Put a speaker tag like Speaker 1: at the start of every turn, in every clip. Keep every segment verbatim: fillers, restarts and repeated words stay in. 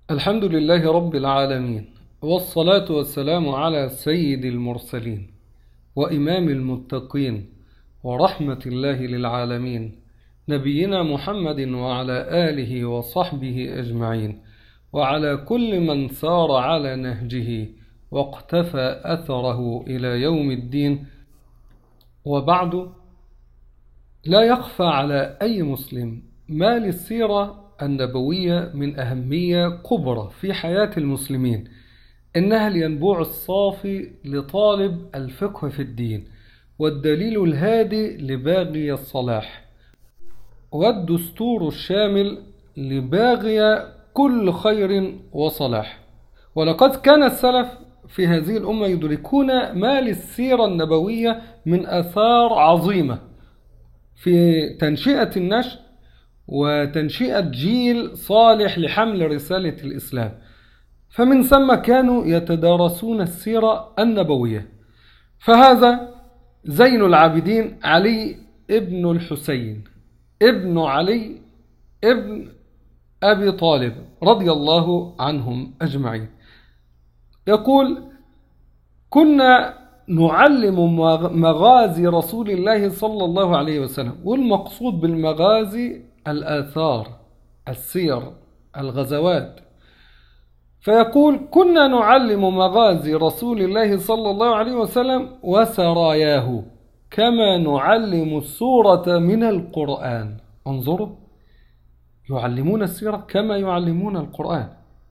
Speaker 1: الحمد لله رب العالمين، والصلاة والسلام على سيد المرسلين وإمام المتقين ورحمة الله للعالمين، نبينا محمد وعلى آله وصحبه أجمعين، وعلى كل من سار على نهجه واقتفى أثره إلى يوم الدين. وبعد، لا يخفى على أي مسلم ما للسيرة النبوية من أهمية كبرى في حياة المسلمين، إنها الينبوع الصافي لطالب الفقه في الدين، والدليل الهادي لباغي الصلاح، والدستور الشامل لباغي كل خير وصلاح. ولقد كان السلف في هذه الأمة يدركون ما للسيرة النبوية من آثار عظيمة في تنشئة النشء وتنشئة جيل صالح لحمل رسالة الإسلام، فمن ثم كانوا يتدارسون السيرة النبوية. فهذا زين العابدين علي ابن الحسين ابن علي ابن أبي طالب رضي الله عنهم أجمعين يقول: كنا نعلم مغازي رسول الله صلى الله عليه وسلم. والمقصود بالمغازي الآثار، السير، الغزوات. فيقول: كنا نعلم مغازي رسول الله صلى الله عليه وسلم وسراياه كما نعلم السورة من القرآن. انظروا، يعلمون السيرة كما يعلمون القرآن.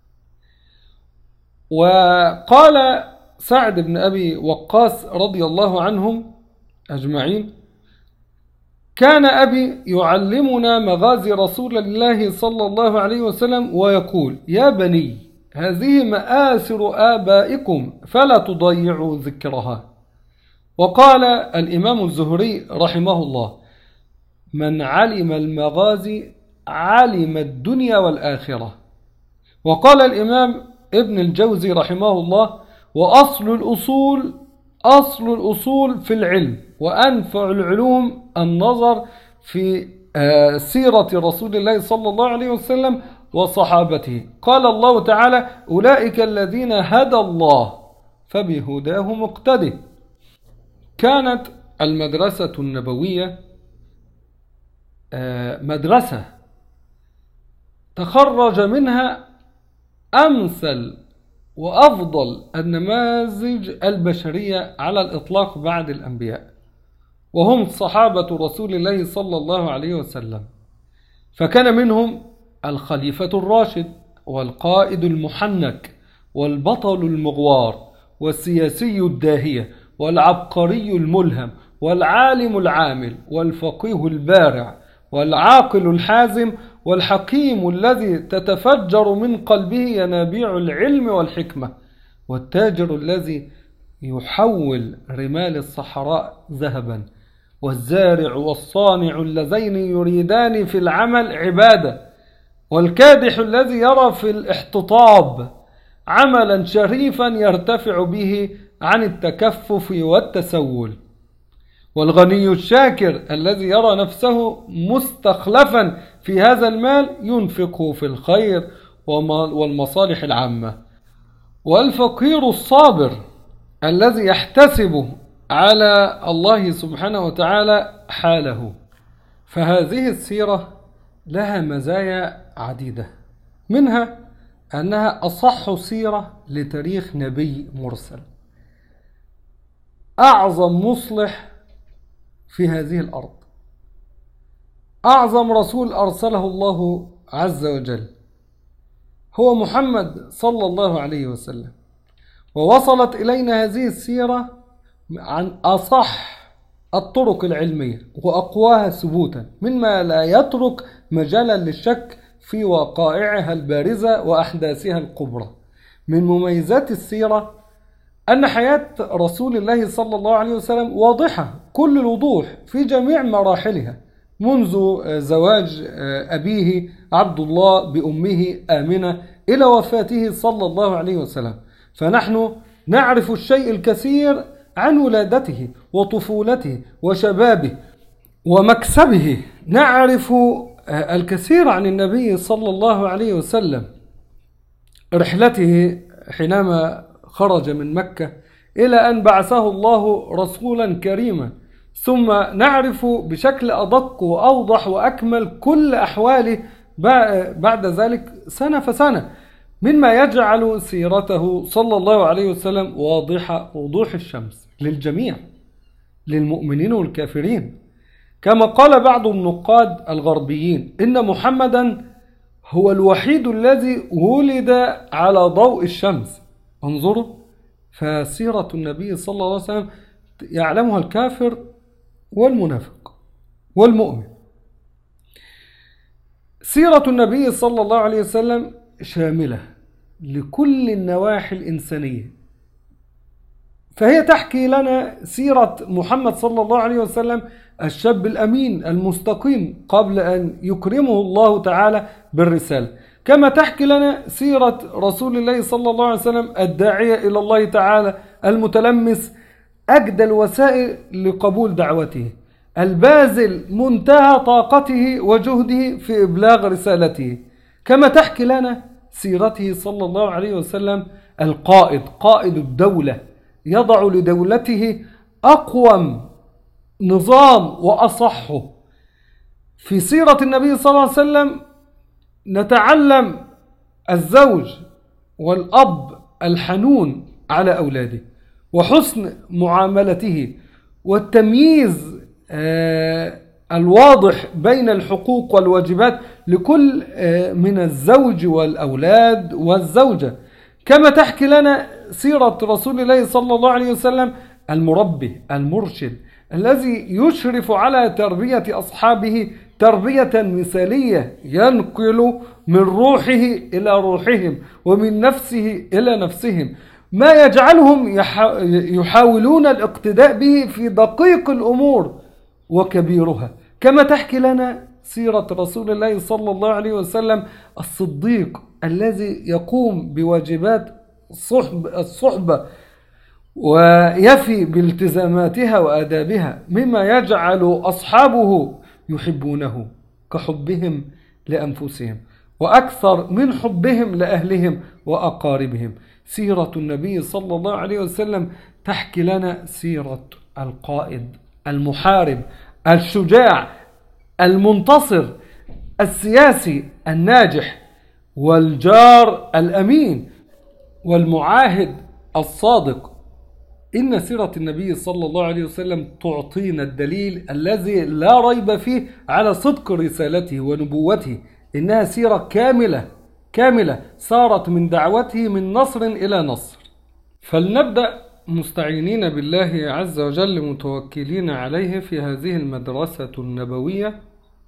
Speaker 1: وقال سعد بن أبي وقاص رضي الله عنهم أجمعين: كان أبي يعلمنا مغازي رسول الله صلى الله عليه وسلم ويقول: يا بني، هذه مآثر آبائكم فلا تضيعوا ذكرها. وقال الإمام الزهري رحمه الله: من علم المغازي علم الدنيا والآخرة. وقال الإمام ابن الجوزي رحمه الله: وأصل الأصول أصل الأصول في العلم، وأنفع العلوم النظر في سيرة رسول الله صلى الله عليه وسلم وصحابته. قال الله تعالى: أولئك الذين هدى الله فبهداه مقتده. كانت المدرسة النبوية مدرسة تخرج منها أمثل وأفضل النماذج البشرية على الإطلاق بعد الأنبياء، وهم صحابة رسول الله صلى الله عليه وسلم. فكان منهم الخليفة الراشد، والقائد المحنك، والبطل المغوار، والسياسي الداهية، والعبقري الملهم، والعالم العامل، والفقيه البارع، والعاقل الحازم، والحكيم الذي تتفجر من قلبه ينابيع العلم والحكمة، والتاجر الذي يحول رمال الصحراء ذهبا، والزارع والصانع اللذين يريدان في العمل عبادة، والكادح الذي يرى في الاحتطاب عملا شريفا يرتفع به عن التكفف والتسول، والغني الشاكر الذي يرى نفسه مستخلفا في هذا المال ينفقه في الخير والمصالح العامة، والفقير الصابر الذي يحتسب على الله سبحانه وتعالى حاله. فهذه السيرة لها مزايا عديدة، منها أنها أصح سيرة لتاريخ نبي مرسل، أعظم مصلح في هذه الأرض، أعظم رسول أرسله الله عز وجل هو محمد صلى الله عليه وسلم. ووصلت إلينا هذه السيرة عن أصح الطرق العلمية وأقواها ثبوتا، مما لا يترك مجالا للشك في وقائعها البارزة وأحداثها الكبرى. من مميزات السيرة أن حياة رسول الله صلى الله عليه وسلم واضحة كل الوضوح في جميع مراحلها، منذ زواج أبيه عبد الله بأمه آمنة إلى وفاته صلى الله عليه وسلم. فنحن نعرف الشيء الكثير عن ولادته وطفولته وشبابه ومكسبه، نعرف الكثير عن النبي صلى الله عليه وسلم رحلته حينما خرج من مكة إلى أن بعثه الله رسولا كريما، ثم نعرف بشكل أدق وأوضح وأكمل كل أحواله بعد ذلك سنة فسنة، مما يجعل سيرته صلى الله عليه وسلم واضحة وضوح الشمس للجميع، للمؤمنين والكافرين. كما قال بعض النقاد الغربيين إن محمدا هو الوحيد الذي ولد على ضوء الشمس. انظروا، فسيرة النبي صلى الله عليه وسلم يعلمها الكافر والمنافق والمؤمن. سيرة النبي صلى الله عليه وسلم شاملة لكل النواحي الإنسانية، فهي تحكي لنا سيرة محمد صلى الله عليه وسلم الشاب الأمين المستقيم قبل أن يكرمه الله تعالى بالرسالة، كما تحكي لنا سيرة رسول الله صلى الله عليه وسلم الداعية إلى الله تعالى المتلمس أجدى الوسائل لقبول دعوته، الباذل منتهى طاقته وجهده في إبلاغ رسالته، كما تحكي لنا سيرته صلى الله عليه وسلم القائد، قائد الدولة، يضع لدولته أقوم نظام وأصحه. في سيرة النبي صلى الله عليه وسلم نتعلم الزوج والأب الحنون على أولاده، وحسن معاملته، والتمييز الواضح بين الحقوق والواجبات لكل من الزوج والأولاد والزوجة. كما تحكي لنا سيرة رسول الله صلى الله عليه وسلم المربي المرشد الذي يشرف على تربية أصحابه تربية مثالية، ينقل من روحه إلى روحهم ومن نفسه إلى نفسهم، ما يجعلهم يحاولون الاقتداء به في دقيق الأمور وكبيرها. كما تحكي لنا سيرة رسول الله صلى الله عليه وسلم الصديق الذي يقوم بواجبات الصحبة ويفي بالتزاماتها وآدابها، مما يجعل أصحابه يحبونه كحبهم لأنفسهم وأكثر من حبهم لأهلهم وأقاربهم. سيرة النبي صلى الله عليه وسلم تحكي لنا سيرة القائد المحارب الشجاع المنتصر السياسي الناجح والجار الأمين والمعاهد الصادق. إن سيرة النبي صلى الله عليه وسلم تعطينا الدليل الذي لا ريب فيه على صدق رسالته ونبوته. إنها سيرة كاملة كاملة سارت من دعوته من نصر إلى نصر. فلنبدأ مستعينين بالله عز وجل متوكلين عليه في هذه المدرسة النبوية،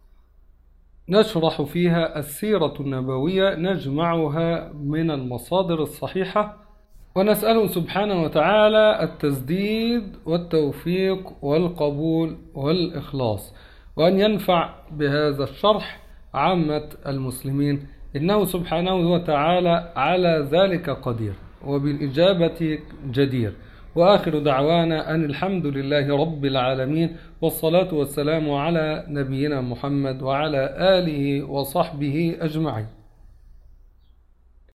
Speaker 1: نشرح فيها السيرة النبوية، نجمعها من المصادر الصحيحة، ونسأله سبحانه وتعالى التسديد والتوفيق والقبول والإخلاص، وأن ينفع بهذا الشرح عامة المسلمين، إنه سبحانه وتعالى على ذلك قدير وبالإجابة جدير. وآخر دعوانا أن الحمد لله رب العالمين، والصلاة والسلام على نبينا محمد وعلى آله وصحبه أجمعين.